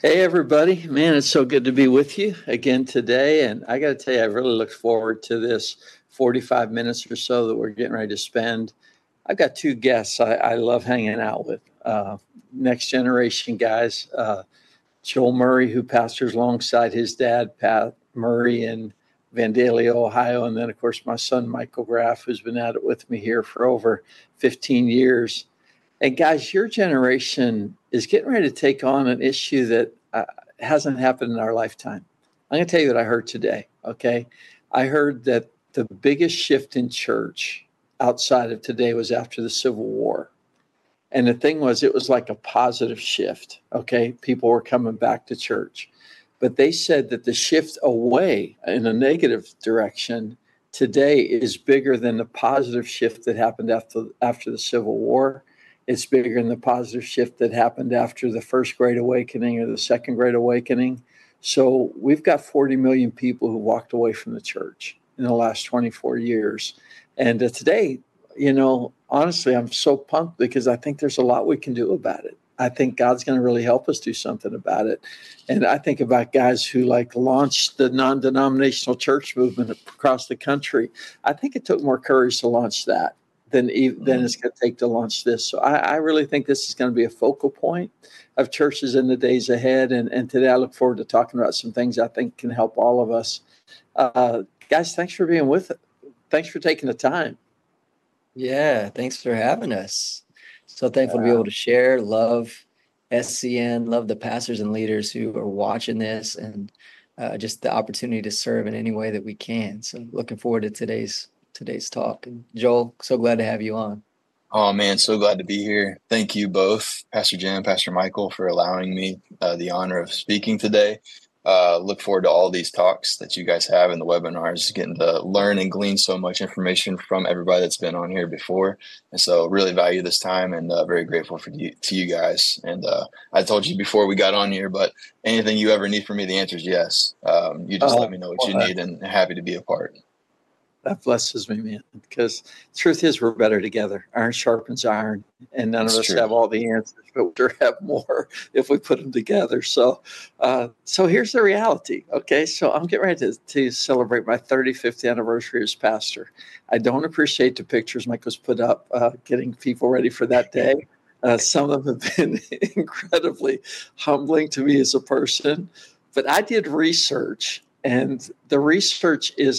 Hey, everybody. Man, it's so good to be with you again today. And I got to tell you, I really look forward to this 45 minutes or so that we're getting ready to spend. I've got two guests I love hanging out with, next generation guys. Joel Murray, who pastors alongside his dad, Pat Murray, in Vandalia, Ohio. And then, of course, my son, Michael Graff, who's been at it with me here for over 15 years. And guys, your generation is getting ready to take on an issue that hasn't happened in our lifetime. I'm going to tell you what I heard today. Okay. I heard that the biggest shift in church outside of today was after the Civil War. And the thing was, it was like a positive shift. Okay. People were coming back to church. But they said that the shift away in a negative direction today is bigger than the positive shift that happened after the Civil War. It's bigger than the positive shift that happened after the First Great Awakening or the Second Great Awakening. So we've got 40 million people who walked away from the church in the last 24 years. And today, honestly, I'm so pumped because I think there's a lot we can do about it. I think God's going to really help us do something about it. And I think about guys who launched the non-denominational church movement across the country. I think it took more courage to launch that than it's going to take to launch this. So I really think this is going to be a focal point of churches in the days ahead. And today I look forward to talking about some things I think can help all of us. Guys, thanks for being with us. Thanks for taking the time. Yeah, thanks for having us. So thankful to be able to share, love SCN, love the pastors and leaders who are watching this, and just the opportunity to serve in any way that we can. So looking forward to today's talk. And Joel, so glad to have you on. Oh man, so glad to be here. Thank you both, Pastor Jim, Pastor Michael, for allowing me the honor of speaking today. Look forward to all these talks that you guys have and the webinars, getting to learn and glean so much information from everybody that's been on here before. And so really value this time and very grateful to you guys. And I told you before we got on here, but anything you ever need from me, the answer is yes. You just let me know what you need, and happy to be a part. That blesses me, man, because the truth is we're better together. Iron sharpens iron, and none of us have all the answers, but we sure have more if we put them together. So here's the reality, okay? So I'm getting ready to celebrate my 35th anniversary as pastor. I don't appreciate the pictures Michael's put up, getting people ready for that day. Some of them have been incredibly humbling to me as a person, but I did research. And the research is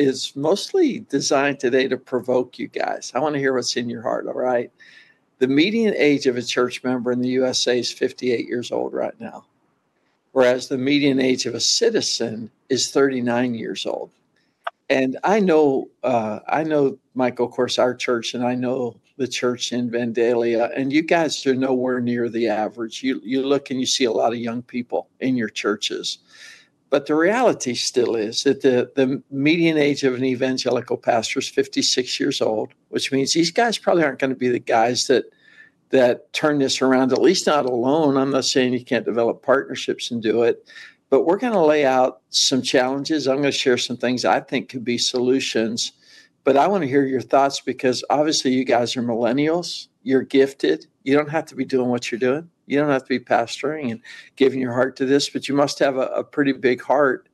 mostly designed today to provoke you guys. I want to hear what's in your heart, all right? The median age of a church member in the USA is 58 years old right now, whereas the median age of a citizen is 39 years old. And I know, Michael, of course, our church, and I know the church in Vandalia, and you guys are nowhere near the average. You look and you see a lot of young people in your churches. But the reality still is that the median age of an evangelical pastor is 56 years old, which means these guys probably aren't going to be the guys that turn this around, at least not alone. I'm not saying you can't develop partnerships and do it, but we're going to lay out some challenges. I'm going to share some things I think could be solutions. But I want to hear your thoughts because obviously you guys are millennials. You're gifted. You don't have to be doing what you're doing. You don't have to be pastoring and giving your heart to this, but you must have a pretty big heart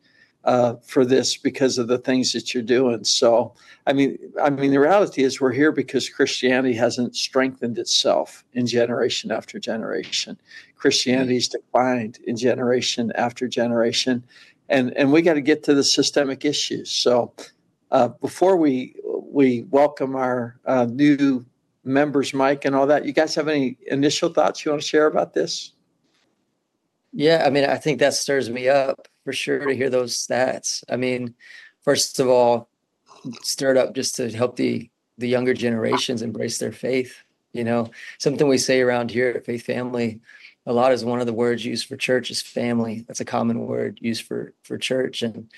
for this because of the things that you're doing. So, I mean, the reality is we're here because Christianity hasn't strengthened itself in generation after generation. Christianity's declined in generation after generation, and we got to get to the systemic issues. So, before we welcome our new members, Mike, and all that, you guys have any initial thoughts you want to share about this? Yeah, I mean, I think that stirs me up for sure to hear those stats. I mean, first of all, stirred up just to help the younger generations embrace their faith. Something we say around here at Faith Family a lot is one of the words used for church is family. That's a common word used for church. And,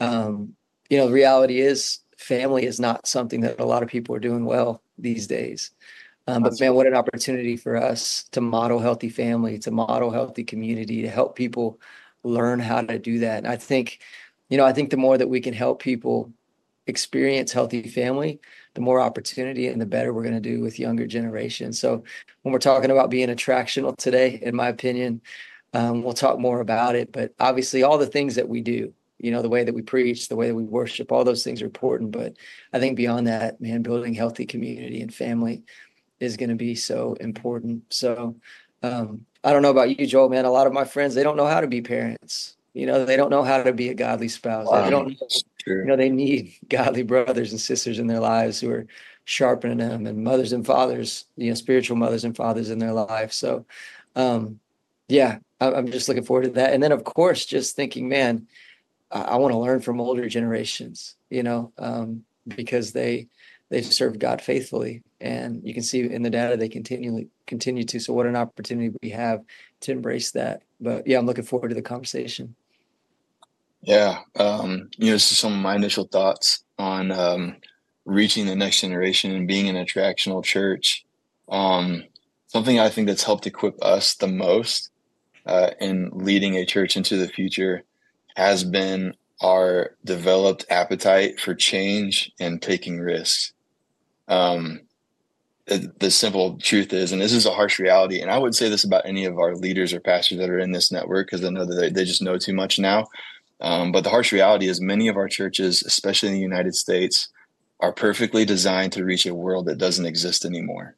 the reality is family is not something that a lot of people are doing well these days. But man, what an opportunity for us to model healthy family, to model healthy community, to help people learn how to do that. And I think the more that we can help people experience healthy family, the more opportunity and the better we're going to do with younger generations. So when we're talking about being attractional today, in my opinion, we'll talk more about it. But obviously, all the things that we do, the way that we preach, the way that we worship, all those things are important. But I think beyond that, man, building healthy community and family is going to be so important. So I don't know about you, Joel, man. A lot of my friends, they don't know how to be parents. They don't know how to be a godly spouse. Wow. They don't know, they need godly brothers and sisters in their lives who are sharpening them, and mothers and fathers, spiritual mothers and fathers in their life. So, yeah, I'm just looking forward to that. And then, of course, just thinking, man, I want to learn from older generations, because they've served God faithfully, and you can see in the data they continue to. So what an opportunity we have to embrace that. But yeah, I'm looking forward to the conversation. Yeah. This is some of my initial thoughts on reaching the next generation and being an attractional church. Something I think that's helped equip us the most in leading a church into the future has been our developed appetite for change and taking risks. The simple truth is, and this is a harsh reality, and I would say this about any of our leaders or pastors that are in this network, because I know that they just know too much now. But the harsh reality is many of our churches, especially in the United States, are perfectly designed to reach a world that doesn't exist anymore.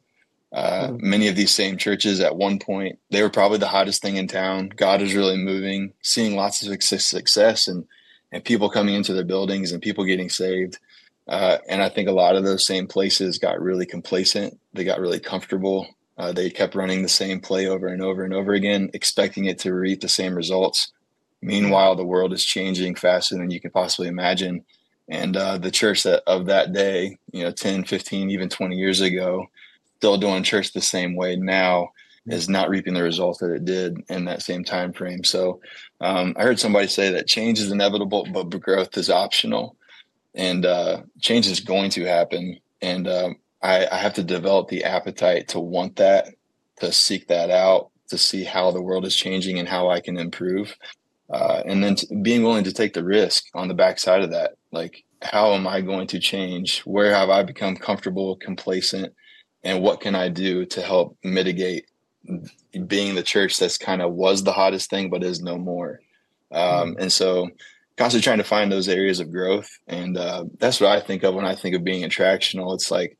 Many of these same churches at one point, they were probably the hottest thing in town. God is really moving, seeing lots of success and people coming into their buildings and people getting saved. And I think a lot of those same places got really complacent. They got really comfortable. They kept running the same play over and over and over again, expecting it to reap the same results. Meanwhile, the world is changing faster than you can possibly imagine. And the church of that day, 10, 15, even 20 years ago, still doing church the same way now, is not reaping the results that it did in that same time frame. So I heard somebody say that change is inevitable, but growth is optional. And change is going to happen. And I have to develop the appetite to want that, to seek that out, to see how the world is changing and how I can improve. And then being willing to take the risk on the backside of that. Like, how am I going to change? Where have I become comfortable, complacent? And what can I do to help mitigate being the church that's kind of was the hottest thing, but is no more? And so constantly trying to find those areas of growth. And that's what I think of when I think of being attractional. It's like,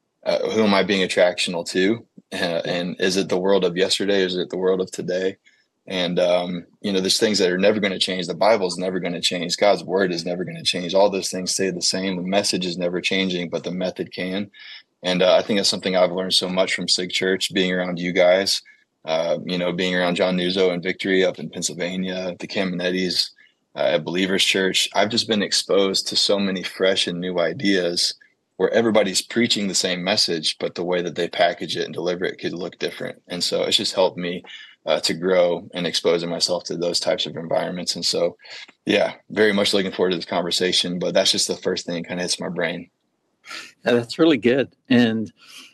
who am I being attractional to? And is it the world of yesterday? Or is it the world of today? And, there's things that are never going to change. The Bible is never going to change. God's word is never going to change. All those things stay the same. The message is never changing, but the method can. And I think that's something I've learned so much from Sig Church, being around you guys, being around John Nuzzo and Victory up in Pennsylvania, the Caminettis at Believers Church. I've just been exposed to so many fresh and new ideas where everybody's preaching the same message, but the way that they package it and deliver it could look different. And so it's just helped me to grow and exposing myself to those types of environments. And so, yeah, very much looking forward to this conversation, but that's just the first thing that kind of hits my brain. Yeah, that's really good. And,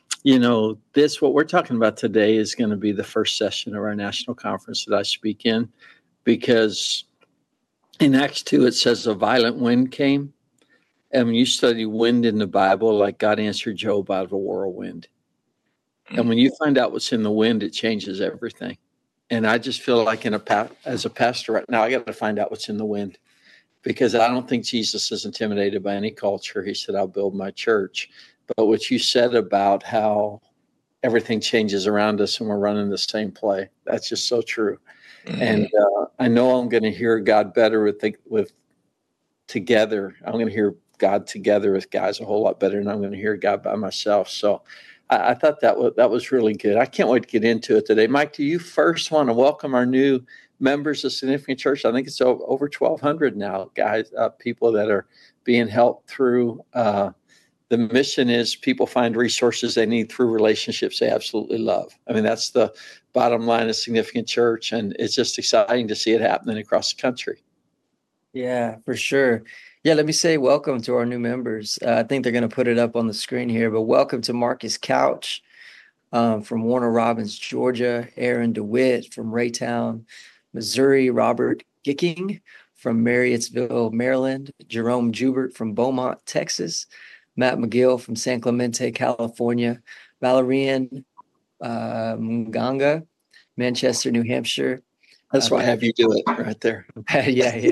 what we're talking about today is going to be the first session of our national conference that I speak in, because in Acts 2, it says a violent wind came. And when you study wind in the Bible, like God answered Job out of a whirlwind. And when you find out what's in the wind, it changes everything. And I just feel like as a pastor right now, I got to find out what's in the wind, because I don't think Jesus is intimidated by any culture. He said, I'll build my church. But what you said about how everything changes around us and we're running the same play, that's just so true. Mm-hmm. And I know I'm going to hear God better with together. I'm going to hear God together with guys a whole lot better than I'm going to hear God by myself. So I thought that was really good. I can't wait to get into it today. Mike, do you first want to welcome our new members of Significant Church? I think it's over 1,200 now, guys, people that are being helped through. The mission is people find resources they need through relationships they absolutely love. I mean, that's the bottom line of Significant Church, and it's just exciting to see it happening across the country. Yeah, for sure. Yeah, let me say welcome to our new members. I think they're going to put it up on the screen here, but welcome to Marcus Couch from Warner Robins, Georgia, Aaron DeWitt from Raytown, Missouri, Robert Gicking from Marriottsville, Maryland, Jerome Jubert from Beaumont, Texas, Matt McGill from San Clemente, California, Valerian Munganga, Manchester, New Hampshire, That's why I have you do it right there. Yeah.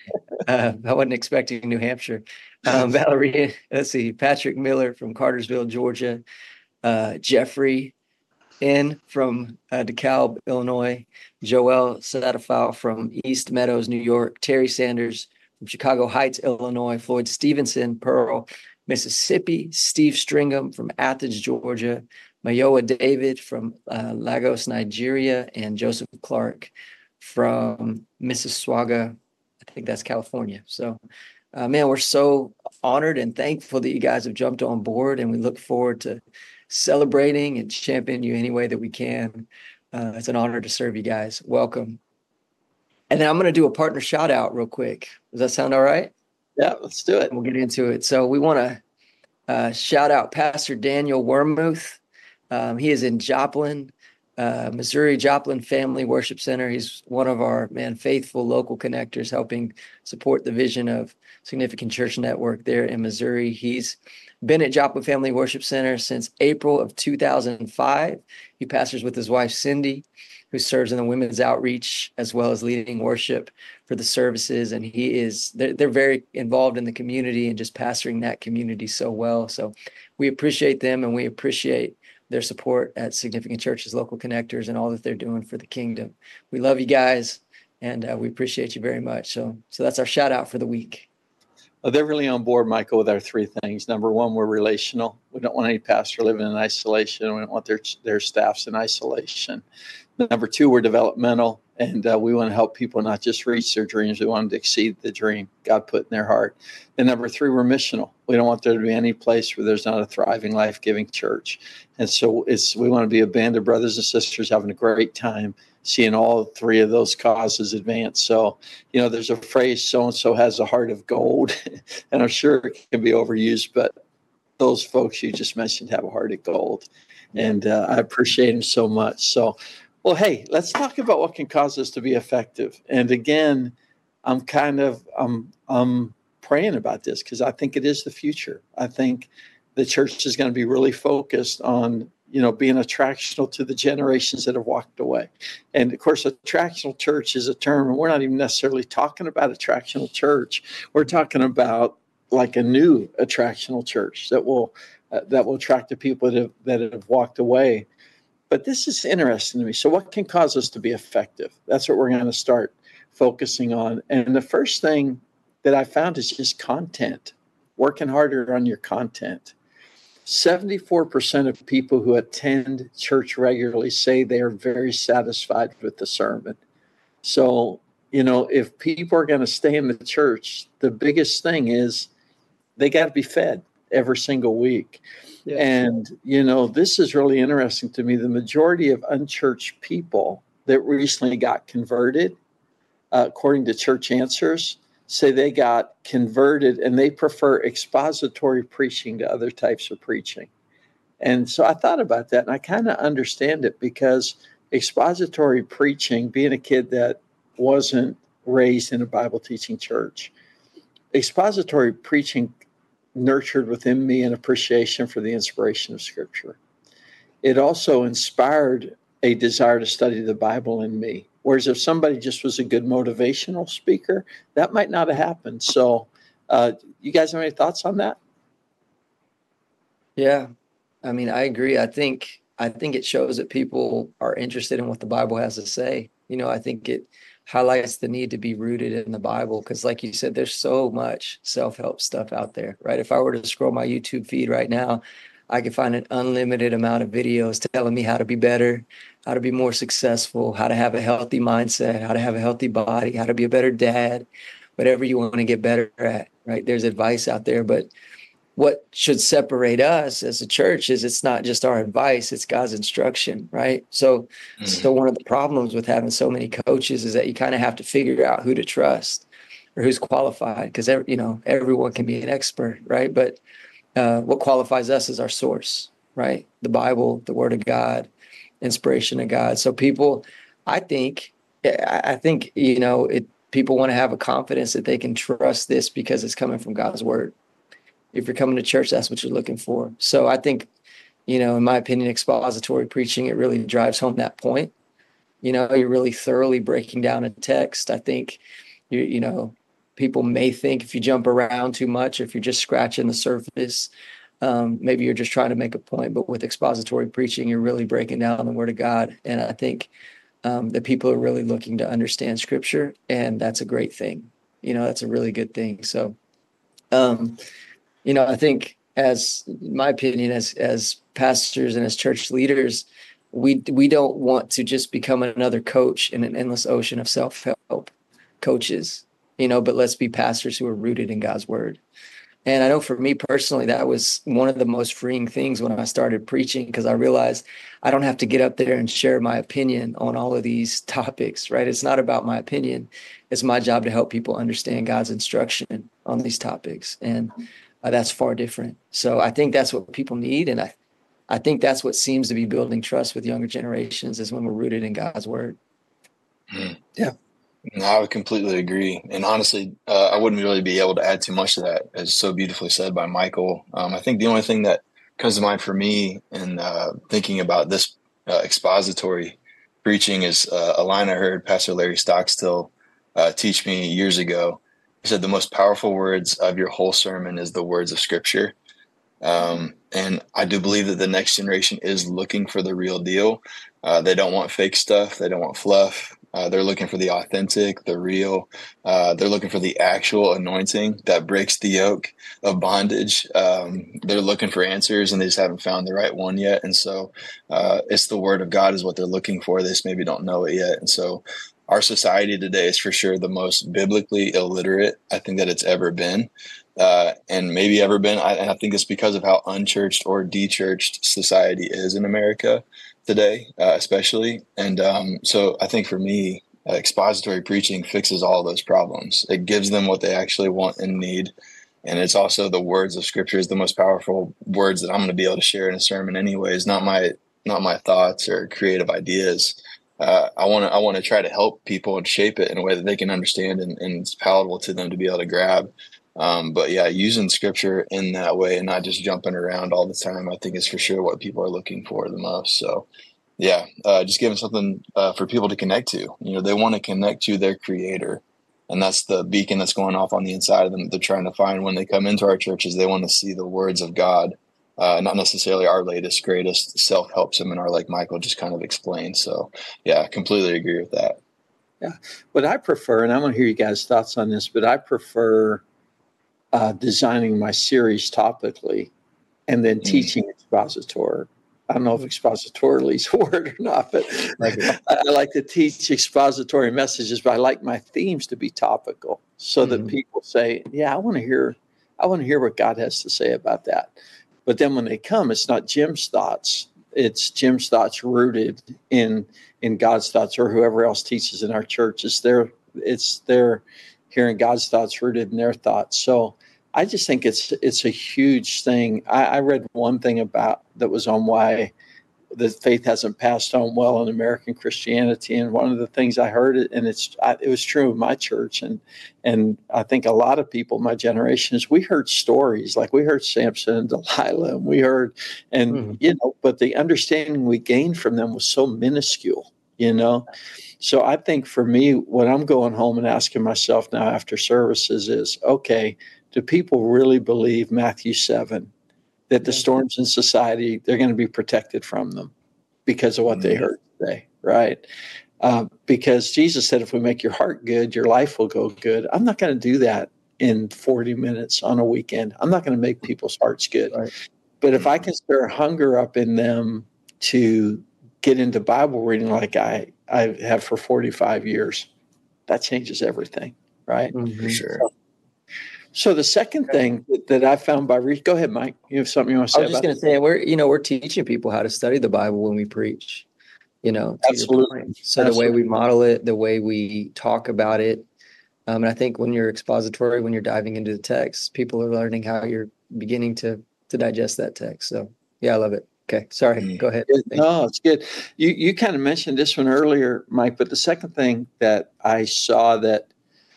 I wasn't expecting New Hampshire. Valerie, let's see, Patrick Miller from Cartersville, Georgia. Jeffrey N. from DeKalb, Illinois. Joel Sadafal from East Meadows, New York. Terry Sanders from Chicago Heights, Illinois. Floyd Stevenson, Pearl, Mississippi. Steve Stringham from Athens, Georgia. Mayowa David from Lagos, Nigeria. And Joseph Clark from Mississauga, I think that's California. So, man, we're so honored and thankful that you guys have jumped on board, and we look forward to celebrating and championing you any way that we can. It's an honor to serve you guys. Welcome. And then I'm going to do a partner shout out real quick. Does that sound all right? Yeah, let's do it. We'll get into it. So we want to shout out Pastor Daniel Wormuth. He is in Joplin, Missouri, Joplin Family Worship Center. He's one of our, faithful local connectors, helping support the vision of Significant Church Network there in Missouri. He's been at Joplin Family Worship Center since April of 2005. He pastors with his wife, Cindy, who serves in the women's outreach as well as leading worship for the services. And they're very involved in the community and just pastoring that community so well. So we appreciate them, and we appreciate their support at Significant Church's local connectors and all that they're doing for the kingdom. We love you guys, and we appreciate you very much. So that's our shout out for the week. Well, they're really on board, Michael, with our three things. Number one, we're relational. We don't want any pastor living in isolation. We don't want their staffs in isolation. Number two, we're developmental, and we want to help people not just reach their dreams. We want them to exceed the dream God put in their heart. And number three, we're missional. We don't want there to be any place where there's not a thriving, life-giving church. And so we want to be a band of brothers and sisters having a great time, seeing all three of those causes advance. So, there's a phrase, so-and-so has a heart of gold, and I'm sure it can be overused, but those folks you just mentioned have a heart of gold. And I appreciate them so much. So, well, hey, let's talk about what can cause us to be effective. And again, I'm praying about this because I think it is the future. I think the church is going to be really focused on, being attractional to the generations that have walked away. And of course, attractional church is a term, and we're not even necessarily talking about attractional church. We're talking about like a new attractional church that will attract the people that have walked away. But this is interesting to me. So what can cause us to be effective? That's what we're going to start focusing on. And the first thing that I found is just content, working harder on your content. 74% of people who attend church regularly say they are very satisfied with the sermon. So, if people are going to stay in the church, the biggest thing is they got to be fed every single week. Yeah. And, this is really interesting to me. The majority of unchurched people that recently got converted, according to Church Answers, say they got converted and they prefer expository preaching to other types of preaching. And so I thought about that, and I kind of understand it, because expository preaching, being a kid that wasn't raised in a Bible teaching church, expository preaching nurtured within me an appreciation for the inspiration of Scripture. It also inspired a desire to study the Bible in me. Whereas if somebody just was a good motivational speaker, that might not have happened. So you guys have any thoughts on that? Yeah, I agree. I think it shows that people are interested in what the Bible has to say. I think it highlights the need to be rooted in the Bible, because like you said, there's so much self-help stuff out there, right? If I were to scroll my YouTube feed right now, I could find an unlimited amount of videos telling me how to be better, how to be more successful, how to have a healthy mindset, how to have a healthy body, how to be a better dad, whatever you want to get better at, right? There's advice out there, but what should separate us as a church is it's not just our advice, it's God's instruction, right? So one of the problems with having so many coaches is that you kind of have to figure out who to trust or who's qualified, because everyone can be an expert, right? But what qualifies us is our source, right? The Bible, the Word of God, inspiration of God. So people, I think, people want to have a confidence that they can trust this because it's coming from God's Word. If you're coming to church, that's what you're looking for. So I think, in my opinion, expository preaching, it really drives home that point. You're really thoroughly breaking down a text. I think people may think if you jump around too much, if you're just scratching the surface, maybe you're just trying to make a point. But with expository preaching, you're really breaking down the Word of God. And I think that people are really looking to understand Scripture, and that's a great thing. That's a really good thing. So, I think, as my opinion, as pastors and as church leaders, we don't want to just become another coach in an endless ocean of self-help coaches, but let's be pastors who are rooted in God's Word. And I know for me personally, that was one of the most freeing things when I started preaching, because I realized I don't have to get up there and share my opinion on all of these topics, right? It's not about my opinion. It's my job to help people understand God's instruction on these topics. And that's far different. So I think that's what people need. And I think that's what seems to be building trust with younger generations, is when we're rooted in God's Word. Yeah. No, I would completely agree. And honestly, I wouldn't really be able to add too much to that, as so beautifully said by Michael. I think the only thing that comes to mind for me in thinking about this expository preaching is a line I heard Pastor Larry Stockstill teach me years ago. He said, the most powerful words of your whole sermon is the words of Scripture. And I do believe that the next generation is looking for the real deal. They don't want fake stuff. They don't want fluff. They're looking for the authentic, the real. They're looking for the actual anointing that breaks the yoke of bondage. They're looking for answers, and they just haven't found the right one yet. And so it's the Word of God is what they're looking for. They just maybe don't know it yet. And so our society today is for sure the most biblically illiterate I think that it's ever been. And maybe ever been. And I think it's because of how unchurched or dechurched society is in America today, especially. And so I think for me, expository preaching fixes all those problems. It gives them what they actually want and need. And it's also the words of Scripture is the most powerful words that I'm going to be able to share in a sermon anyways, not my thoughts or creative ideas. I want to try to help people and shape it in a way that they can understand and it's palatable to them to be able to grab. But yeah, using Scripture in that way and not just jumping around all the time, I think is for sure what people are looking for the most. So yeah, just giving something for people to connect to. They want to connect to their Creator, and that's the beacon that's going off on the inside of them. They're trying to find when they come into our churches. They want to see the words of God, not necessarily our latest, greatest self-help seminar like Michael just kind of explained. So yeah, I completely agree with that. Yeah. What I prefer, and I want to hear you guys' thoughts on this, but I prefer designing my series topically and then teaching expositor. I don't know if expositorily is a word or not, but I like to teach expository messages, but I like my themes to be topical so that people say, yeah, I want to hear what God has to say about that. But then when they come, it's not Jim's thoughts. It's Jim's thoughts rooted in God's thoughts, or whoever else teaches in our church. It's their hearing God's thoughts rooted in their thoughts. So I just think it's a huge thing. I read one thing about that was on why the faith hasn't passed on well in American Christianity, and one of the things I heard, and it was true of my church, and I think a lot of people in my generation is we heard stories like we heard Samson and Delilah, and we heard, but the understanding we gained from them was so minuscule, So I think for me, what I'm going home and asking myself now after services is, okay, do people really believe Matthew 7, that the storms in society, they're going to be protected from them because of what they heard today, right? Because Jesus said, if we make your heart good, your life will go good. I'm not going to do that in 40 minutes on a weekend. I'm not going to make people's hearts good. Right. But if I can stir hunger up in them to get into Bible reading like I have for 45 years, that changes everything, right? For sure. So the second thing that I found go ahead, Mike. You have something you want to say? I was just going to say, we're teaching people how to study the Bible when we preach. Absolutely. So the way we model it, the way we talk about it, and I think when you're expository, when you're diving into the text, people are learning how you're beginning to digest that text. So yeah, I love it. Okay, sorry. Go ahead. No, it's good. You kind of mentioned this one earlier, Mike. But the second thing that I saw that.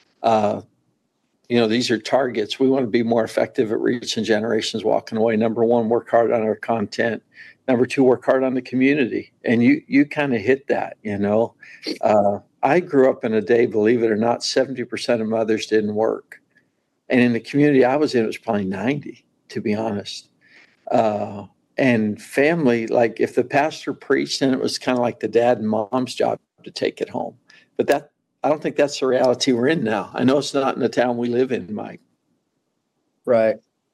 These are targets. We want to be more effective at reaching generations walking away. Number one, work hard on our content. Number two, work hard on the community. And you kind of hit that, I grew up in a day, believe it or not, 70% of mothers didn't work. And in the community I was in, it was probably 90, to be honest. And family, like if the pastor preached, then it was kind of like the dad and mom's job to take it home. But I don't think that's the reality we're in now. I know it's not in the town we live in, Mike. Right.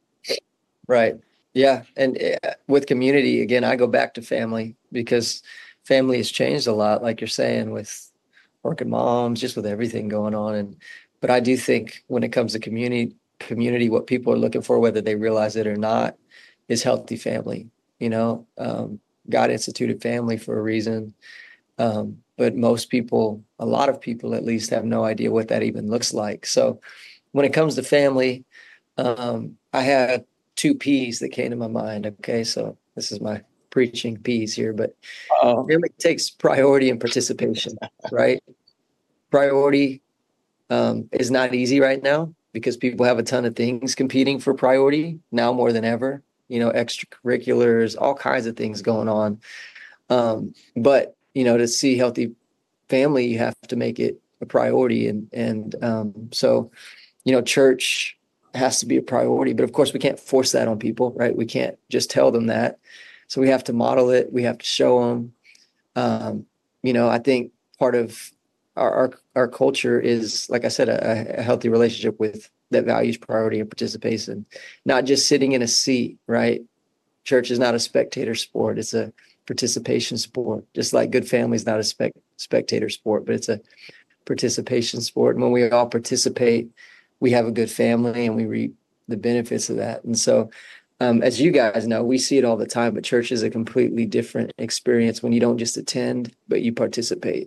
Yeah. And with community, again, I go back to family because family has changed a lot, like you're saying, with working moms, just with everything going on. But I do think when it comes to community, what people are looking for, whether they realize it or not, is healthy family. God instituted family for a reason. But most people, a lot of people at least, have no idea what that even looks like. So when it comes to family, I had 2 P's that came to my mind. Okay. So this is my preaching P's here, but family takes priority and participation, right? Priority is not easy right now because people have a ton of things competing for priority now more than ever, extracurriculars, all kinds of things going on. But to see healthy family, you have to make it a priority. So, church has to be a priority, but of course we can't force that on people, right? We can't just tell them that. So we have to model it. We have to show them. I think part of our culture is, like I said, a healthy relationship with that values priority and participation, not just sitting in a seat, right? Church is not a spectator sport. It's a participation sport, just like good family is not a spectator sport, but it's a participation sport. And when we all participate, we have a good family and we reap the benefits of that. And so, as you guys know, we see it all the time, but church is a completely different experience when you don't just attend, but you participate.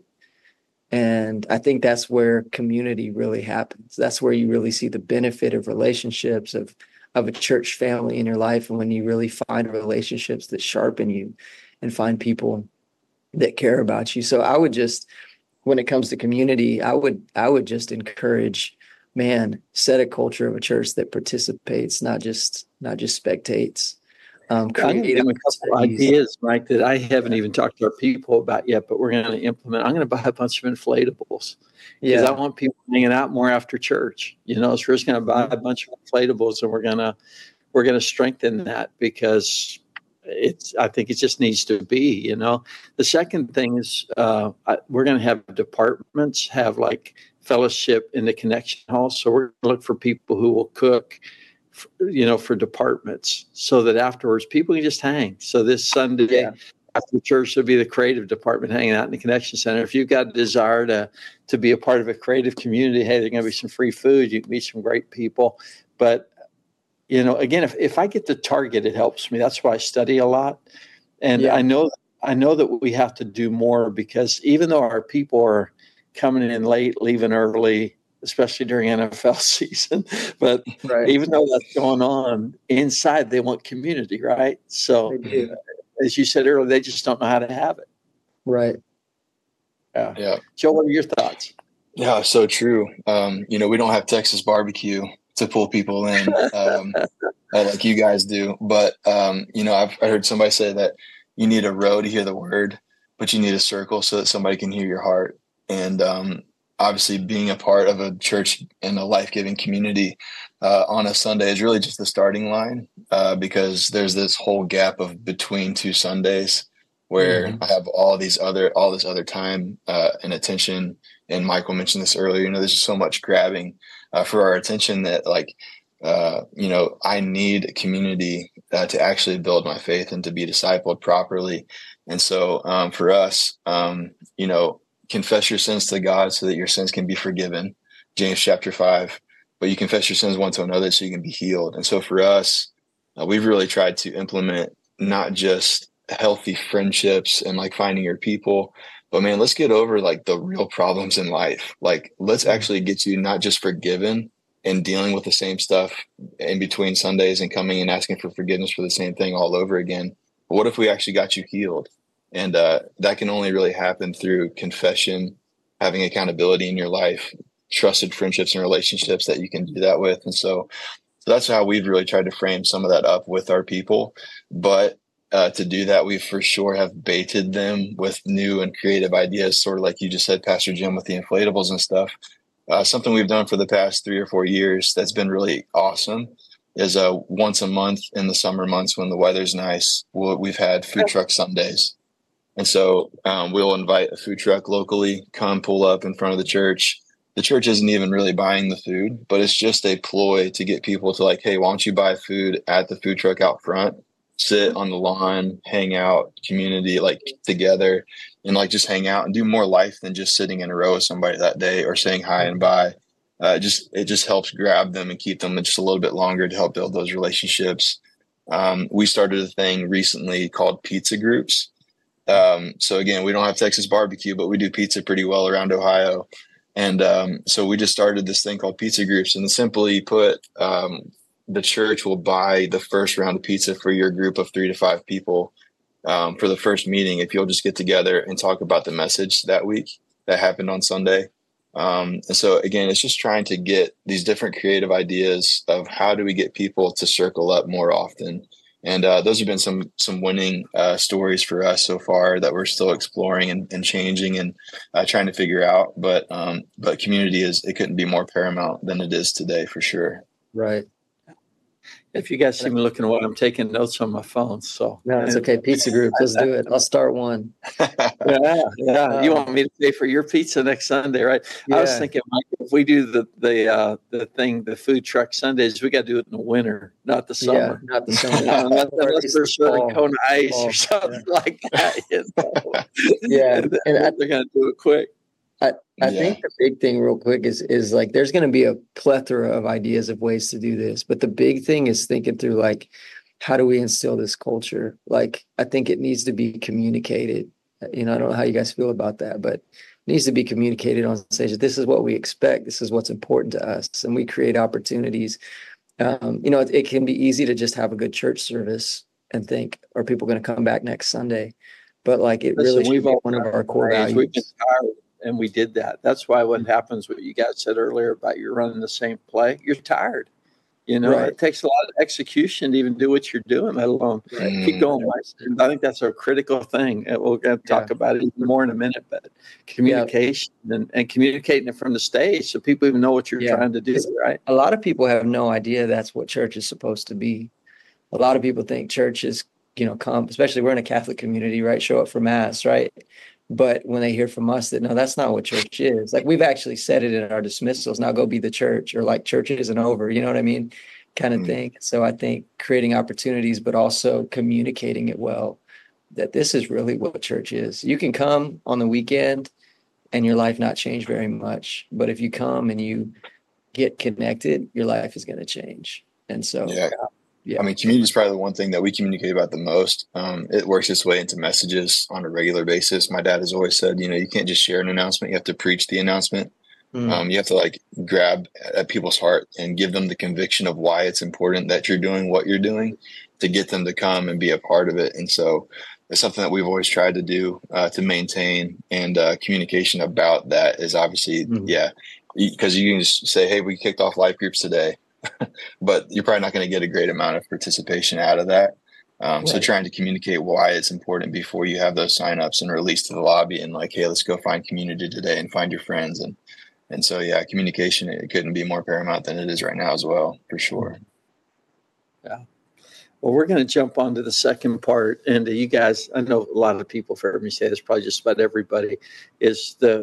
And I think that's where community really happens. That's where you really see the benefit of relationships, of a church family in your life. And when you really find relationships that sharpen you and find people that care about you. So I would just, when it comes to community, I would just encourage, set a culture of a church that participates, not just spectates. I'm going to give a couple ideas, Mike, that I haven't even talked to our people about yet, but we're going to implement. I'm going to buy a bunch of inflatables because I want people hanging out more after church. So we're just going to buy a bunch of inflatables, and we're going to strengthen that because I think it just needs to be. The second thing is we're going to have departments have like fellowship in the connection hall, so we're going to look for people who will cook. For departments, so that afterwards people can just hang. So this Sunday after church will be the creative department hanging out in the connection center. If you've got a desire to be a part of a creative community, hey, there's going to be some free food. You can meet some great people. But again, if I get to target, it helps me. That's why I study a lot, and I know that we have to do more because even though our people are coming in late, leaving early, especially during NFL season. But even though that's going on inside, they want community, right? So as you said earlier, they just don't know how to have it. Right. Yeah. Joe, what are your thoughts? Yeah, so true. We don't have Texas barbecue to pull people in like you guys do. But, I've heard somebody say that you need a row to hear the word, but you need a circle so that somebody can hear your heart. And, obviously being a part of a church and a life-giving community on a Sunday is really just the starting line because there's this whole gap of between 2 Sundays where I have all this other time and attention. And Michael mentioned this earlier, there's just so much grabbing for our attention that I need community to actually build my faith and to be discipled properly. And so for us, confess your sins to God so that your sins can be forgiven, James chapter 5. But you confess your sins one to another so you can be healed. And so for us, we've really tried to implement not just healthy friendships and like finding your people, but let's get over like the real problems in life. Like, let's actually get you not just forgiven and dealing with the same stuff in between Sundays and coming and asking for forgiveness for the same thing all over again. But what if we actually got you healed? And that can only really happen through confession, having accountability in your life, trusted friendships and relationships that you can do that with. And so that's how we've really tried to frame some of that up with our people. But to do that. We for sure have baited them with new and creative ideas, sort of like you just said, Pastor Jim, with the inflatables and stuff. Something we've done for the past 3 or 4 years that's been really awesome is once a month in the summer months when the weather's nice, we've had food truck Sundays. And so we'll invite a food truck locally, come pull up in front of the church. The church isn't even really buying the food, but it's just a ploy to get people to like, hey, why don't you buy food at the food truck out front, sit on the lawn, hang out, community, like together, and like just hang out and do more life than just sitting in a row with somebody that day or saying hi and bye. It just helps grab them and keep them just a little bit longer to help build those relationships. We started a thing recently called pizza groups. So again, we don't have Texas barbecue, but we do pizza pretty well around Ohio. And so we just started this thing called pizza groups, and simply put, the church will buy the first round of pizza for your group of 3 to 5 people for the first meeting, if you'll just get together and talk about the message that week that happened on Sunday. And so again, it's just trying to get these different creative ideas of how do we get people to circle up more often. And those have been some winning stories for us so far that we're still exploring and changing and trying to figure out. But community it couldn't be more paramount than it is today, for sure. Right. If you guys see me looking away, I'm taking notes on my phone. So no, it's okay. Pizza group. Let's do it. I'll start one. Yeah. You want me to pay for your pizza next Sunday, right? Yeah. I was thinking, Mike, if we do the food truck Sundays, we got to do it in the winter, not the summer. Yeah, not the summer. Unless we're serving Kona Ice or something like that. You know? Yeah, and they're going to do it quick. I think the big thing real quick is like there's going to be a plethora of ideas of ways to do this. But the big thing is thinking through like, how do we instill this culture? Like, I think it needs to be communicated. You know, I don't know how you guys feel about that, but it needs to be communicated on stage that this is what we expect. This is what's important to us. And we create opportunities. You know, it can be easy to just have a good church service and think, are people going to come back next Sunday? But like it really should be one of our core values. We've been tired. And we did that. That's why what happens, what you guys said earlier about you running the same play, you're tired. You know, It takes a lot of execution to even do what you're doing, let alone keep going. I think that's a critical thing. We're going to talk about it even more in a minute, but communication and communicating it from the stage so people even know what you're trying to do, right? A lot of people have no idea that's what church is supposed to be. A lot of people think church is, you know, come, especially we're in a Catholic community, right? Show up for mass, right? But when they hear from us that, no, that's not what church is. Like we've actually said it in our dismissals, now go be the church, or like church isn't over, you know what I mean? Kind of thing. So I think creating opportunities, but also communicating it well, that this is really what church is. You can come on the weekend and your life not change very much. But if you come and you get connected, your life is going to change. And so, I mean, community is probably the one thing that we communicate about the most. It works its way into messages on a regular basis. My dad has always said, you know, you can't just share an announcement. You have to preach the announcement. You have to like grab at people's heart and give them the conviction of why it's important that you're doing what you're doing to get them to come and be a part of it. And so it's something that we've always tried to do to maintain, and communication about that is obviously, because you can just say, hey, we kicked off life groups today. But you're probably not going to get a great amount of participation out of that. So trying to communicate why it's important before you have those signups and release to the lobby and like, hey, let's go find community today and find your friends. And so, communication, it couldn't be more paramount than it is right now as well, for sure. Yeah. Well, we're going to jump on to the second part. And you guys, I know a lot of people have heard me say this, probably just about everybody, is the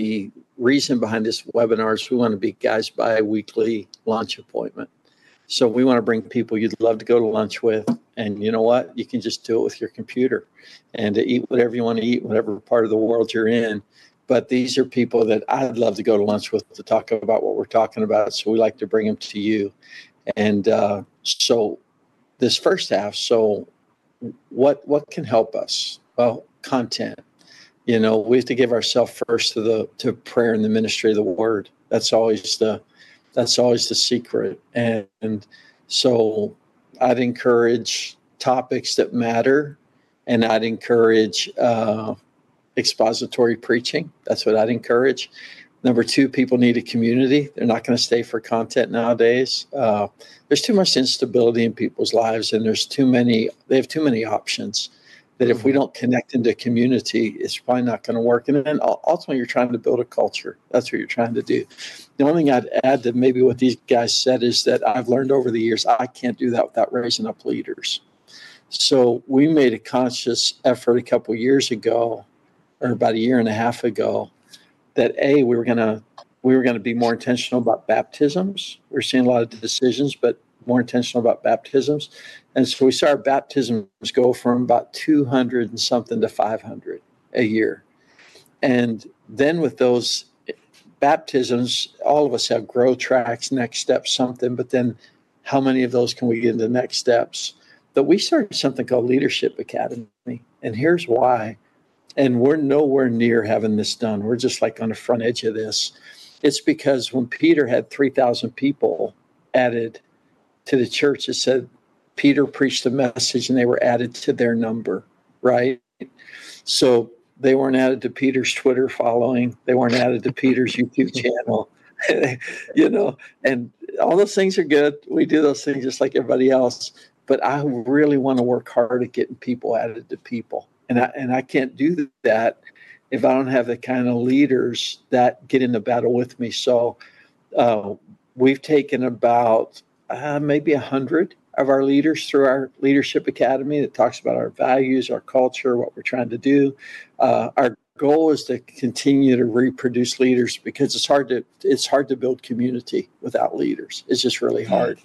reason behind this webinar is we want to be guys' bi-weekly lunch appointment. So we want to bring people you'd love to go to lunch with. And you know what? You can just do it with your computer and to eat whatever you want to eat, whatever part of the world you're in. But these are people that I'd love to go to lunch with to talk about what we're talking about. So we like to bring them to you. And so this first half, so what can help us? Well, content. You know, we have to give ourselves first to prayer and the ministry of the word. That's always the secret. And so I'd encourage topics that matter, and I'd encourage expository preaching. That's what I'd encourage. Number two, people need a community. They're not going to stay for content nowadays. There's too much instability in people's lives, and they have too many options that if we don't connect into community, it's probably not going to work. And then ultimately, you're trying to build a culture. That's what you're trying to do. The only thing I'd add to maybe what these guys said is that I've learned over the years, I can't do that without raising up leaders. So we made a conscious effort a couple of years ago, or about a year and a half ago, that we were going to be more intentional about baptisms. We're seeing a lot of decisions, but more intentional about baptisms. And so we saw our baptisms go from about 200 and something to 500 a year. And then with those baptisms, all of us have grow tracks, next steps, something, but then how many of those can we get into next steps? But we started something called Leadership Academy. And here's why. And we're nowhere near having this done. We're just like on the front edge of this. It's because when Peter had 3,000 people added to the church, it said Peter preached the message and they were added to their number, right? So they weren't added to Peter's Twitter following. They weren't added to Peter's YouTube channel, and all those things are good. We do those things just like everybody else. But I really want to work hard at getting people added to people. And I can't do that if I don't have the kind of leaders that get in the battle with me. So we've taken about maybe 100 of our leaders through our Leadership Academy that talks about our values, our culture, what we're trying to do. Our goal is to continue to reproduce leaders because it's hard to build community without leaders. It's just really hard.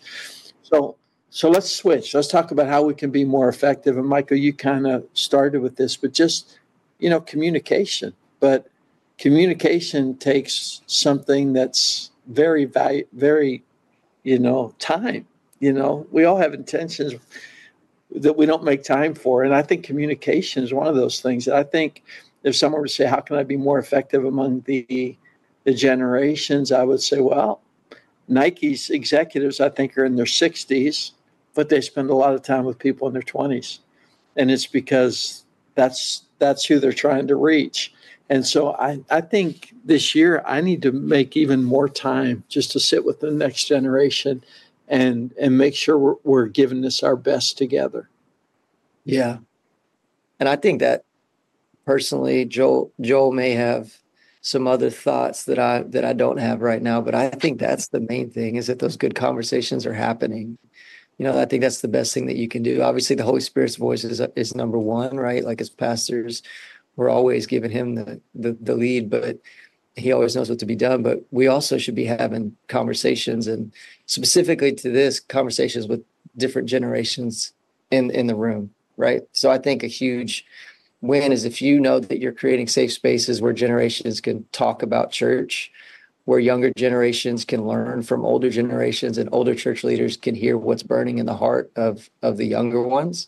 So let's switch. Let's talk about how we can be more effective. And Michael, you kind of started with this, but just, communication. But communication takes something that's very, very, time. We all have intentions that we don't make time for. And I think communication is one of those things that I think if someone were to say, how can I be more effective among the generations? I would say, well, Nike's executives, I think, are in their 60s, but they spend a lot of time with people in their 20s. And it's because that's who they're trying to reach. And so I think this year I need to make even more time just to sit with the next generation and make sure we're giving this our best together. Yeah. And I think that personally, Joel may have some other thoughts that I don't have right now, but I think that's the main thing, is that those good conversations are happening. I think that's the best thing that you can do. Obviously, the Holy Spirit's voice is number one, right? Like as pastors, we're always giving him the lead, but he always knows what to be done. But we also should be having conversations, and specifically to this, conversations with different generations in the room, right? So I think a huge win is if you know that you're creating safe spaces where generations can talk about church, where younger generations can learn from older generations, and older church leaders can hear what's burning in the heart of the younger ones.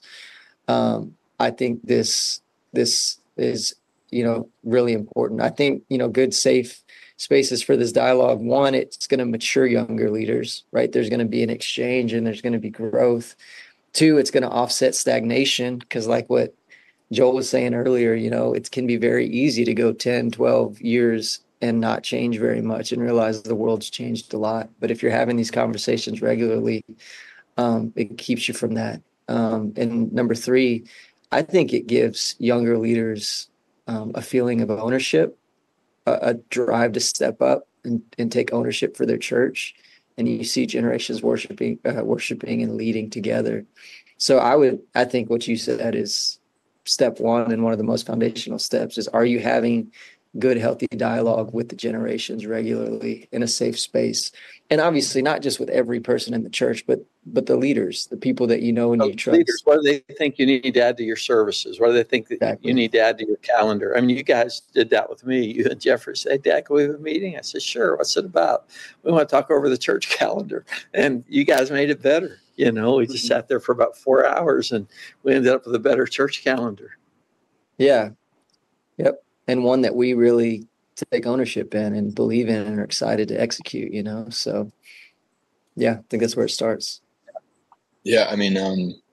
I think this is, really important. I think, good, safe spaces for this dialogue. One, it's going to mature younger leaders, right? There's going to be an exchange and there's going to be growth. Two, it's going to offset stagnation, because like what Joel was saying earlier, it can be very easy to go 10, 12 years and not change very much and realize the world's changed a lot. But if you're having these conversations regularly, it keeps you from that. And number three, I think it gives younger leaders a feeling of ownership, a drive to step up and take ownership for their church. And you see generations worshiping and leading together. So I think what you said is step one, and one of the most foundational steps is, are you having good, healthy dialogue with the generations regularly in a safe space? And obviously not just with every person in the church, but the leaders, the people that you know and you trust. Leaders, what do they think you need to add to your services? What do they think that you need to add to your calendar? I mean, you guys did that with me. You and Jeffrey said, Dad, can we have a meeting? I said, sure. What's it about? We want to talk over the church calendar. And you guys made it better. We just sat there for about 4 hours and we ended up with a better church calendar. Yeah. Yep. And one that we really take ownership in and believe in and are excited to execute, So, yeah, I think that's where it starts. Yeah, I mean,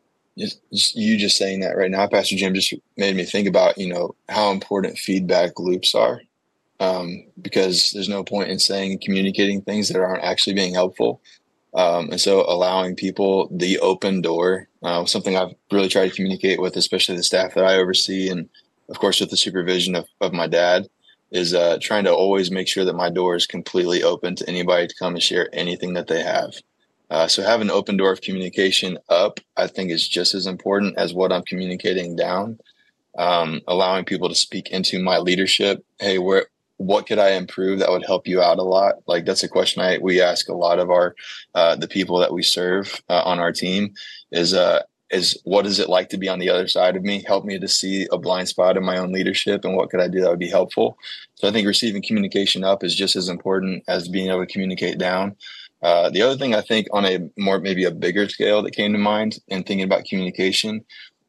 you just saying that right now, Pastor Jim, just made me think about, how important feedback loops are. because there's no point in saying and communicating things that aren't actually being helpful. And so allowing people the open door, something I've really tried to communicate with, especially the staff that I oversee, and of course with the supervision of my dad, is trying to always make sure that my door is completely open to anybody to come and share anything that they have. So having an open door of communication up, I think, is just as important as what I'm communicating down. Allowing people to speak into my leadership. Hey, what could I improve that would help you out a lot? Like, that's a question we ask a lot of the people that we serve on our team is what is it like to be on the other side of me? Help me to see a blind spot in my own leadership, and what could I do that would be helpful? So I think receiving communication up is just as important as being able to communicate down. The other thing I think on maybe a bigger scale that came to mind in thinking about communication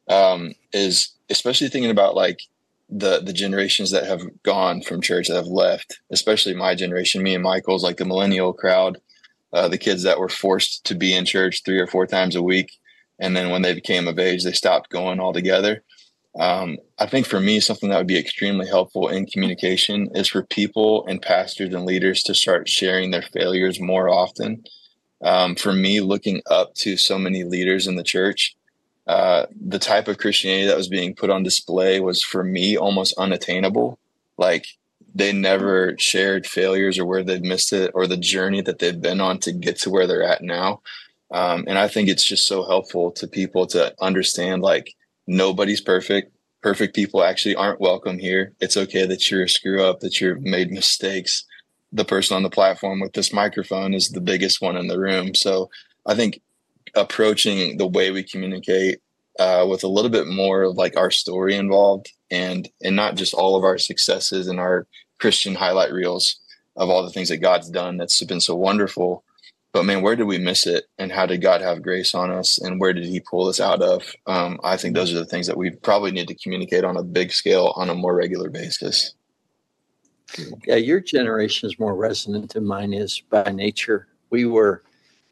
is especially thinking about like the generations that have gone from church, that have left, especially my generation, me and Michael's, like the millennial crowd, the kids that were forced to be in church 3 or 4 times a week. And then when they became of age, they stopped going altogether. I think for me, something that would be extremely helpful in communication is for people and pastors and leaders to start sharing their failures more often. For me, looking up to so many leaders in the church, the type of Christianity that was being put on display was, for me, almost unattainable. Like, they never shared failures or where they've missed it or the journey that they've been on to get to where they're at now. And I think it's just so helpful to people to understand, like, nobody's perfect. Perfect people actually aren't welcome here. It's okay that you're a screw up, that you've made mistakes. The person on the platform with this microphone is the biggest one in the room. So I think approaching the way we communicate with a little bit more of like our story involved, and not just all of our successes and our Christian highlight reels of all the things that God's done that's been so wonderful. But man, where did we miss it? And how did God have grace on us? And where did he pull us out of? I think those are the things that we probably need to communicate on a big scale on a more regular basis. Yeah, your generation is more resonant than mine is by nature. We were,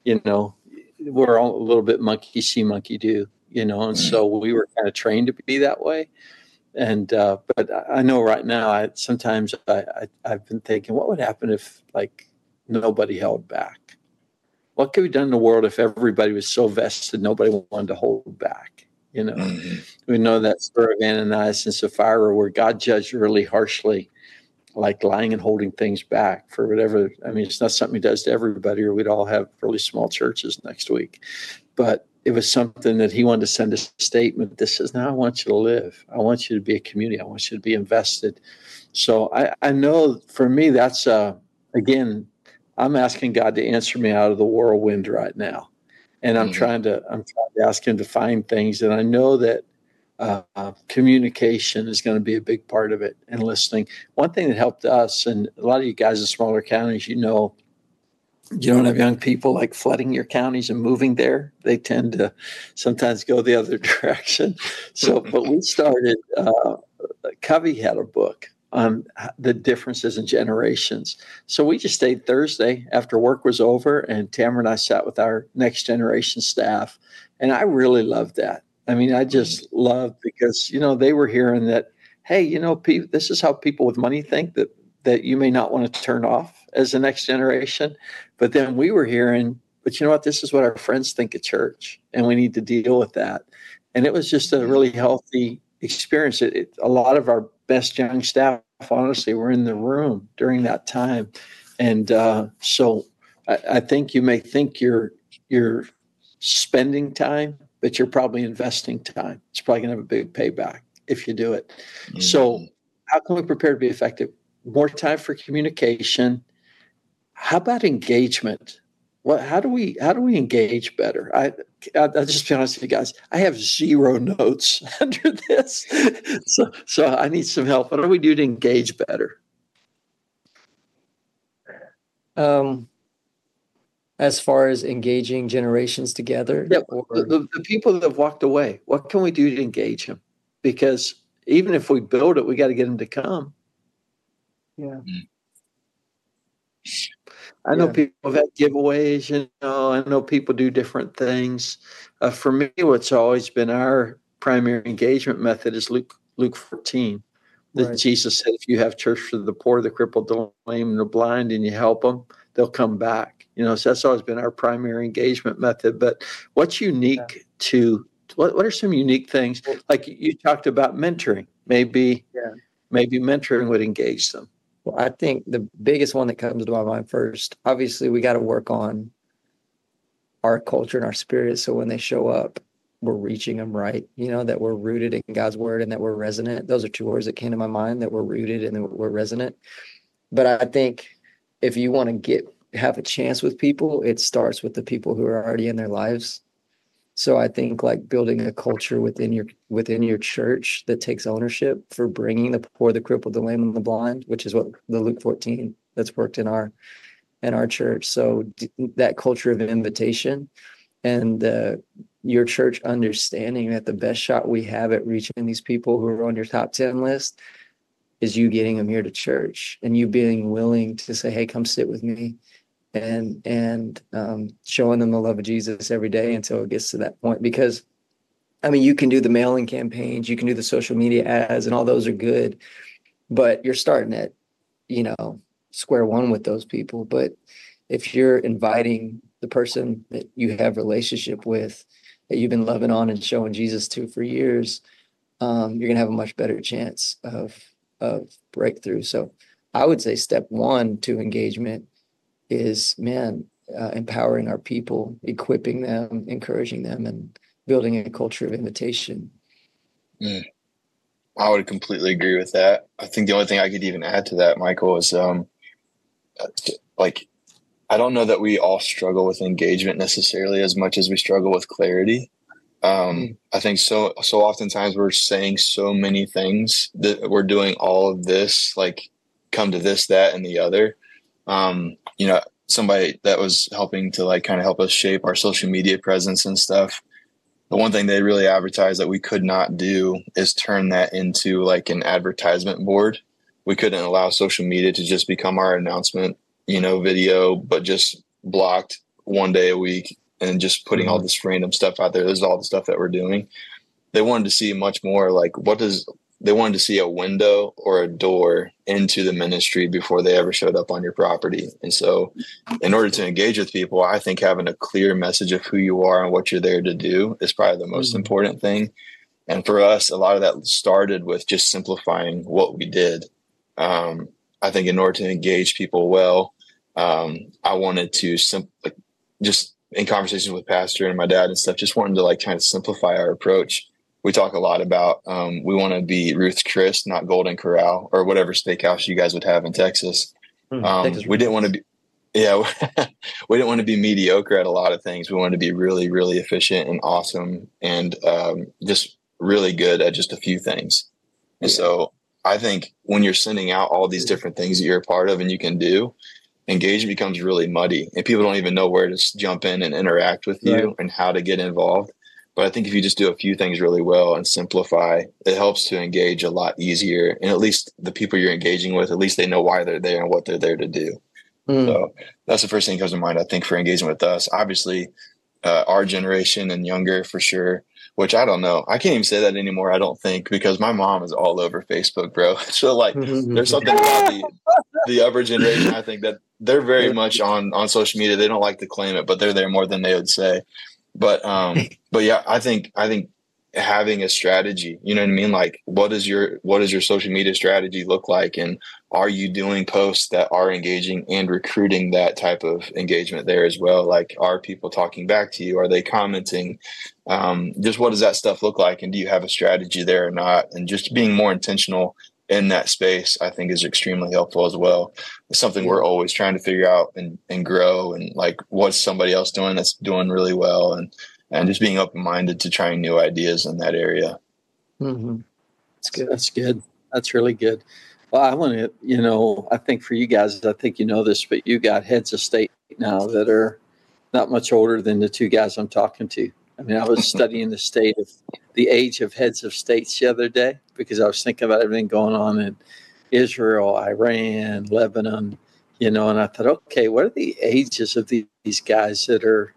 we're all a little bit monkey see, monkey do, and so we were kind of trained to be that way. And but I know right now, sometimes I've been thinking, what would happen if like nobody held back? What could be done in the world if everybody was so vested, nobody wanted to hold back? We know that story of Ananias and Sapphira, where God judged really harshly, like lying and holding things back for whatever. I mean, it's not something he does to everybody, or we'd all have really small churches next week. But it was something that he wanted to send a statement that says, now I want you to live. I want you to be a community. I want you to be invested. So I know for me, that's, again, I'm asking God to answer me out of the whirlwind right now. And I'm trying to ask him to find things. And I know that communication is going to be a big part of it, and listening. One thing that helped us, and a lot of you guys in smaller counties, you don't have young people like flooding your counties and moving there. They tend to sometimes go the other direction. So, but we started, Covey had a book on the differences in generations. So we just stayed Thursday after work was over, and Tamara and I sat with our next generation staff. And I really loved that. I mean, I just loved, because, they were hearing that, hey, this is how people with money think, that you may not want to turn off as the next generation. But then we were hearing, but you know what, this is what our friends think at church, and we need to deal with that. And it was just a really healthy experience. A lot of our best young staff, honestly, were in the room during that time. And so I think you may think you're spending time, but you're probably investing time. It's probably going to have a big payback if you do it. Mm-hmm. So how can we prepare to be effective? More time for communication. How about engagement? How do we engage better? I'll just be honest with you guys. I have 0 notes under this, so I need some help. What do we do to engage better? As far as engaging generations together, the people that have walked away, what can we do to engage them? Because even if we build it, we got to get them to come. Yeah. I know people have had giveaways, I know people do different things. For me, what's always been our primary engagement method is Luke 14, that Right. Jesus said, if you have church for the poor, the crippled, the lame, and the blind, and you help them, they'll come back. So that's always been our primary engagement method. But what's unique to what are some unique things? Like you talked about mentoring. Maybe mentoring would engage them. Well, I think the biggest one that comes to my mind first, obviously, we got to work on our culture and our spirit. So when they show up, we're reaching them right, that we're rooted in God's word and that we're resonant. Those are two words that came to my mind, that we're rooted and that we're resonant. But I think if you want to have a chance with people, it starts with the people who are already in their lives. So I think like building a culture within your church that takes ownership for bringing the poor, the crippled, the lame, and the blind, which is what the Luke 14 that's worked in our church. So that culture of invitation and your church understanding that the best shot we have at reaching these people who are on your top 10 list is you getting them here to church and you being willing to say, hey, come sit with me, and showing them the love of Jesus every day until it gets to that point. Because you can do the mailing campaigns, you can do the social media ads, and all those are good, but you're starting at, square one with those people. But if you're inviting the person that you have relationship with, that you've been loving on and showing Jesus to for years, you're going to have a much better chance of breakthrough. So I would say step one to engagement is, empowering our people, equipping them, encouraging them, and building a culture of invitation. I would completely agree with that. I think the only thing I could even add to that, Michael, is I don't know that we all struggle with engagement necessarily as much as we struggle with clarity. I think so oftentimes we're saying so many things that we're doing all of this, like come to this, that, and the other. Somebody that was helping to kind of help us shape our social media presence and stuff. The one thing they really advertised that we could not do is turn that into an advertisement board. We couldn't allow social media to just become our announcement, video, but just blocked one day a week and just putting all this random stuff out there. This is all the stuff that we're doing. They wanted to see much more they wanted to see a window or a door into the ministry before they ever showed up on your property. And so in order to engage with people, I think having a clear message of who you are and what you're there to do is probably the most important thing. And for us, a lot of that started with just simplifying what we did. I think in order to engage people well, I wanted to just in conversations with Pastor and my dad and stuff, just wanted to kind of simplify our approach. We talk a lot about we want to be Ruth's Chris, not Golden Corral or whatever steakhouse you guys would have in Texas. We didn't want to be, we didn't want to be mediocre at a lot of things. We wanted to be really, really efficient and awesome and just really good at just a few things. And so I think when you're sending out all these different things that you're a part of and you can do, engagement becomes really muddy and people don't even know where to jump in and interact with you and how to get involved. But I think if you just do a few things really well and simplify, it helps to engage a lot easier. And at least the people you're engaging with, at least they know why they're there and what they're there to do. So that's the first thing that comes to mind, I think, for engaging with us. Obviously, our generation and younger for sure, which I don't know. I can't even say that anymore, I don't think, because my mom is all over Facebook, bro. So there's something about the upper generation, I think, that they're very much on social media. They don't like to claim it, but they're there more than they would say. But yeah, I think having a strategy, you know what I mean? What does your social media strategy look like? And are you doing posts that are engaging and recruiting that type of engagement there as well? Are people talking back to you? Are they commenting? Just what does that stuff look like? And do you have a strategy there or not? And just being more intentional in that space, I think, is extremely helpful as well. It's something we're always trying to figure out and grow, and what's somebody else doing that's doing really well, and just being open-minded to trying new ideas in that area. That's good. That's good. That's really good. Well, I want to, I think for you guys, I think this, but you got heads of state now that are not much older than the two guys I'm talking to. I was studying the age of heads of states the other day because I was thinking about everything going on in Israel, Iran, Lebanon, and I thought, okay, what are the ages of these guys that are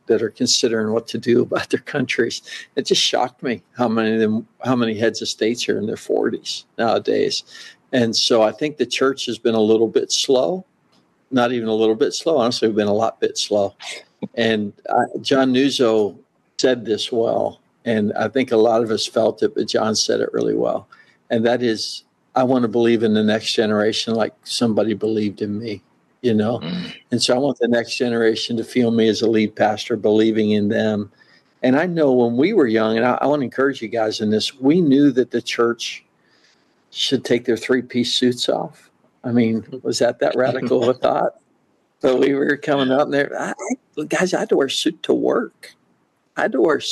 that are considering what to do about their countries. It just shocked me how many heads of states are in their 40s nowadays. And so I think the church has been a little bit slow, not even a little bit slow. Honestly, we've been a bit slow. And John Nuzzo said this well, and I think a lot of us felt it, but John said it really well. And that is, I want to believe in the next generation like somebody believed in me, you know? And so I want the next generation to feel me as a lead pastor, believing in them. And I know when we were young, and I want to encourage you guys in this, we knew that the church should take their 3-piece suits off. I mean, was that radical of a thought? But we were coming up there. Guys, I had to wear a suit to work. When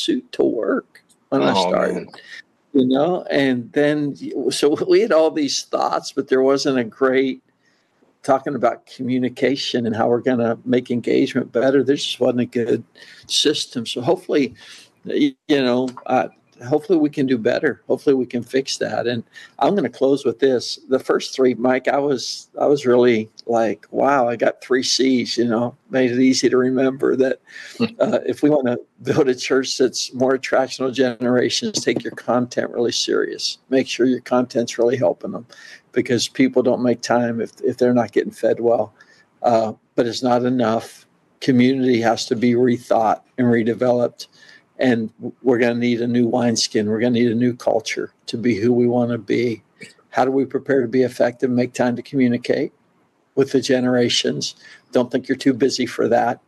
I started, man. You know, and then, so we had all these thoughts, but there wasn't a great talking about communication and how we're going to make engagement better. There just wasn't a good system. So hopefully, you know, hopefully we can do better. Hopefully we can fix that. And I'm going to close with this. The first 3, Mike, I was really like, wow, I got 3 C's, you know, made it easy to remember that if we want to build a church that's more attractional generations, take your content really serious. Make sure your content's really helping them, because people don't make time if they're not getting fed well. But it's not enough. Community has to be rethought and redeveloped. And we're going to need a new wineskin. We're going to need a new culture to be who we want to be. How do we prepare to be effective, make time to communicate with the generations? Don't think you're too busy for that.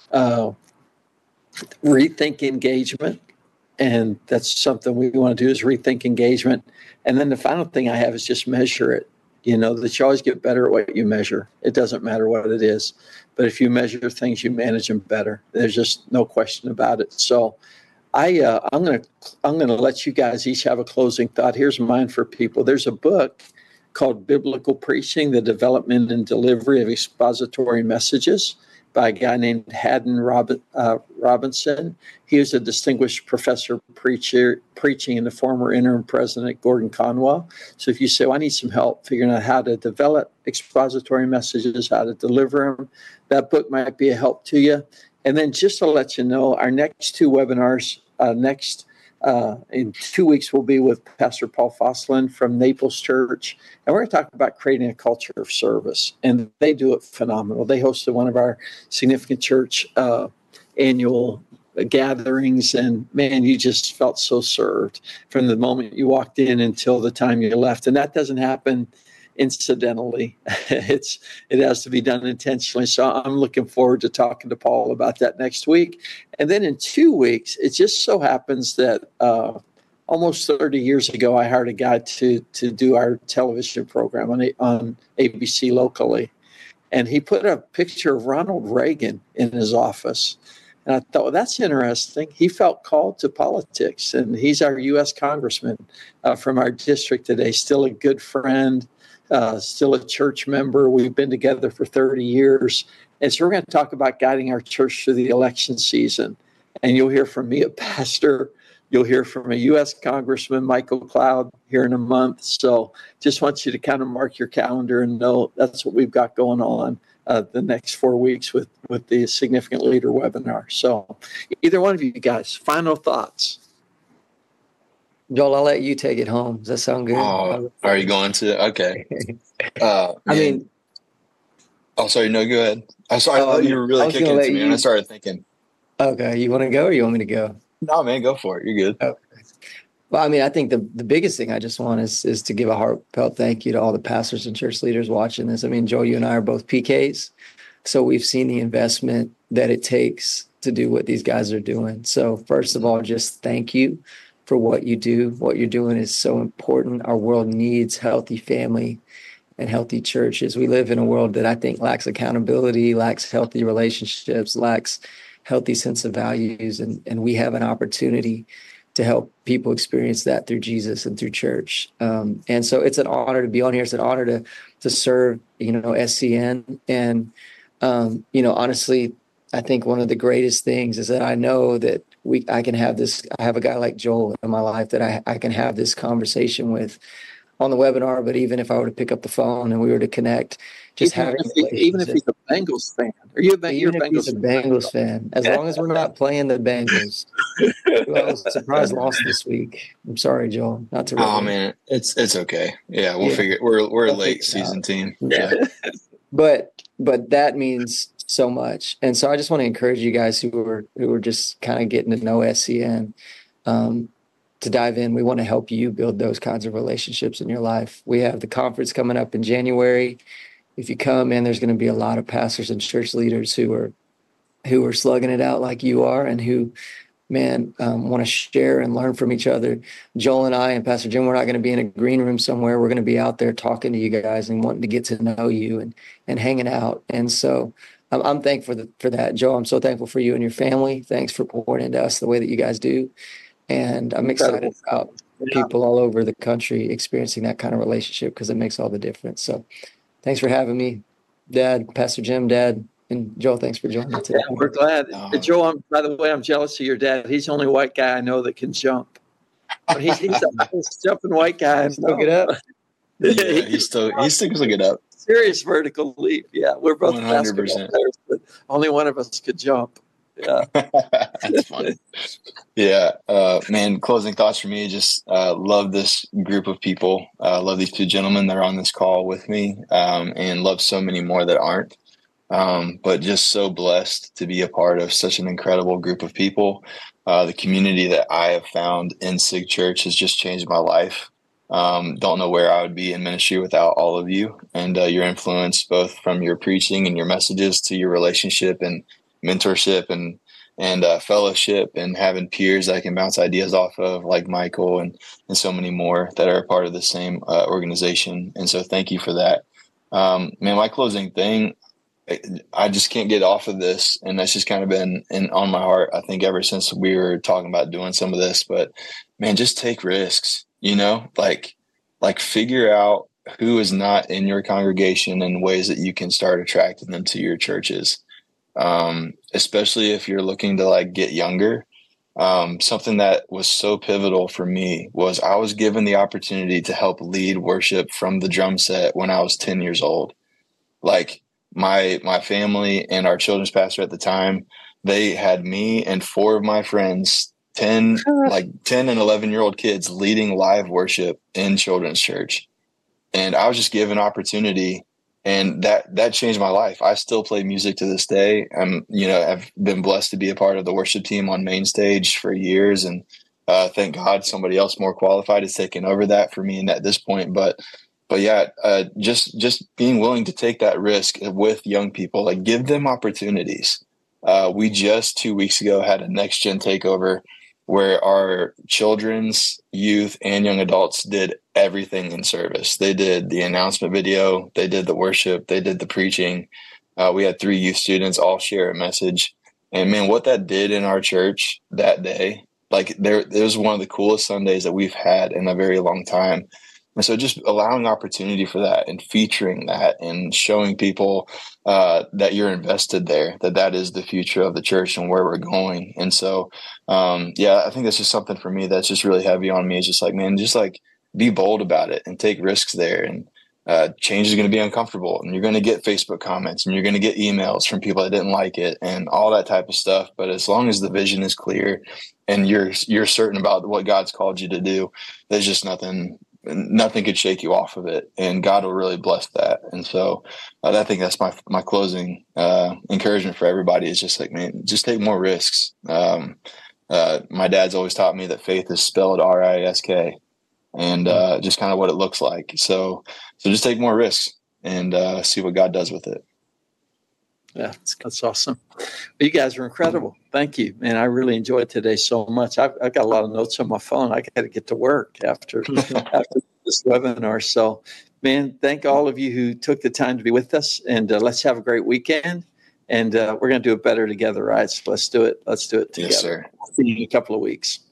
Rethink engagement. And that's something we want to do, is rethink engagement. And then the final thing I have is just measure it. You know, that you always get better at what you measure. It doesn't matter what it is. But if you measure things, you manage them better. There's just no question about it. So I'm gonna let you guys each have a closing thought. Here's mine for people. There's a book called Biblical Preaching: The Development and Delivery of Expository Messages by a guy named Haddon Robinson. He was a distinguished professor of preaching in the former interim president, Gordon Conwell. So if you say, well, I need some help figuring out how to develop expository messages, how to deliver them, that book might be a help to you. And then just to let you know, our next 2 webinars, in 2 weeks, we'll be with Pastor Paul Fosslin from Naples Church. And we're going to talk about creating a culture of service. And they do it phenomenal. They hosted one of our significant church annual gatherings. And man, you just felt so served from the moment you walked in until the time you left. And that doesn't happen incidentally. It has to be done intentionally. So I'm looking forward to talking to Paul about that next week. And then in 2 weeks, it just so happens that almost 30 years ago, I hired a guy to do our television program on ABC locally. And he put a picture of Ronald Reagan in his office. And I thought, well, that's interesting. He felt called to politics, and he's our U.S. congressman from our district today, still a good friend. Still a church member. We've been together for 30 years. And so we're going to talk about guiding our church through the election season. And you'll hear from me, a pastor. You'll hear from a U.S. Congressman, Michael Cloud, here in a month. So just want you to kind of mark your calendar and know that's what we've got going on the next 4 weeks with the Significant Leader webinar. So either one of you guys, final thoughts. Joel, I'll let you take it home. Does that sound good? Oh, are you going to? Okay. I mean, oh, sorry. No, go ahead. I thought you were really kicking into me, and I started thinking. Okay, you want to go, or you want me to go? No, man, go for it. You're good. Okay. Well, I mean, I think the biggest thing I just want is to give a heartfelt thank you to all the pastors and church leaders watching this. I mean, Joel, you and I are both PKs, so we've seen the investment that it takes to do what these guys are doing. So first of all, just thank you for what you do. What you're doing is so important. Our world needs healthy family and healthy churches. We live in a world that I think lacks accountability, lacks healthy relationships, lacks healthy sense of values. And we have an opportunity to help people experience that through Jesus and through church. And so it's an honor to be on here. It's an honor to serve, SCN. And, honestly, I think one of the greatest things is that I know that I have a guy like Joel in my life that I can have this conversation with on the webinar, but even if I were to pick up the phone and we were to connect, just even if he's a Bengals fan, are you even if he's a Bengals fan, as long as we're not playing the Bengals. Who else? Surprise lost this week. I'm sorry, Joel. Not to. Oh man, it's okay. Yeah, we'll figure. We're a late season team. Yeah, but that means so much, and so I just want to encourage you guys who are just kind of getting to know SCN. To dive in, we want to help you build those kinds of relationships in your life. We have the conference coming up in January. If you come in, there's going to be a lot of pastors and church leaders who are slugging it out like you are, and who, want to share and learn from each other. Joel and I and Pastor Jim, we're not going to be in a green room somewhere. We're going to be out there talking to you guys and wanting to get to know you and hanging out. And so I'm thankful for that. Joel, I'm so thankful for you and your family. Thanks for pouring into us the way that you guys do. And I'm excited about people all over the country experiencing that kind of relationship, because it makes all the difference. So thanks for having me, Dad, Pastor Jim, Dad, and Joel. Thanks for joining me today. Yeah, we're glad. Joel, by the way, I'm jealous of your dad. He's the only white guy I know that can jump. But he's a jumping white guy. Look it up. Yeah, he still can get up. Serious vertical leap. Yeah, we're both 100%. basketball players, but only one of us could jump. Yeah. That's funny. Yeah. Man, closing thoughts for me, just love this group of people. Love these two gentlemen that are on this call with me, and love so many more that aren't. But just so blessed to be a part of such an incredible group of people. The community that I have found in SIG Church has just changed my life. Don't know where I would be in ministry without all of you and your influence, both from your preaching and your messages to your relationship and mentorship and fellowship, and having peers I can bounce ideas off of, like Michael and so many more that are a part of the same organization. And so thank you for that. My closing thing, I just can't get off of this, and that's just kind of been on my heart, I think, ever since we were talking about doing some of this. But man, just take risks, like figure out who is not in your congregation and ways that you can start attracting them to your churches. Especially if you're looking to get younger. Something that was so pivotal for me was I was given the opportunity to help lead worship from the drum set when I was 10 years old. My family and our children's pastor at the time, they had me and four of my friends, 10 and 11-year-old kids, leading live worship in children's church. And I was just given opportunity. And that changed my life. I still play music to this day. I've been blessed to be a part of the worship team on Main Stage for years. And thank God somebody else more qualified has taken over that for me at this point. But yeah, just being willing to take that risk with young people, give them opportunities. We just 2 weeks ago had a Next Gen takeover where our children's, youth, and young adults did everything in service. They did the announcement video, they did the worship, they did the preaching. We had 3 youth students all share a message. And man, what that did in our church that day, there was one of the coolest Sundays that we've had in a very long time. And so just allowing opportunity for that and featuring that and showing people that you're invested there, that is the future of the church and where we're going. And so, I think that's just something for me that's just really heavy on me. It's just be bold about it and take risks there. And change is going to be uncomfortable, and you're going to get Facebook comments and you're going to get emails from people that didn't like it and all that type of stuff. But as long as the vision is clear and you're certain about what God's called you to do, there's just nothing could shake you off of it, and God will really bless that. And so I think that's my closing encouragement for everybody is just just take more risks. My dad's always taught me that faith is spelled RISK, and just kind of what it looks like. So just take more risks and see what God does with it. Yeah, that's awesome. You guys are incredible. Thank you, man. I really enjoyed today so much. I've got a lot of notes on my phone. I got to get to work after this webinar. So, man, thank all of you who took the time to be with us, and let's have a great weekend. And we're going to do it better together, right? So let's do it. Let's do it together. Yes, sir. See you in a couple of weeks.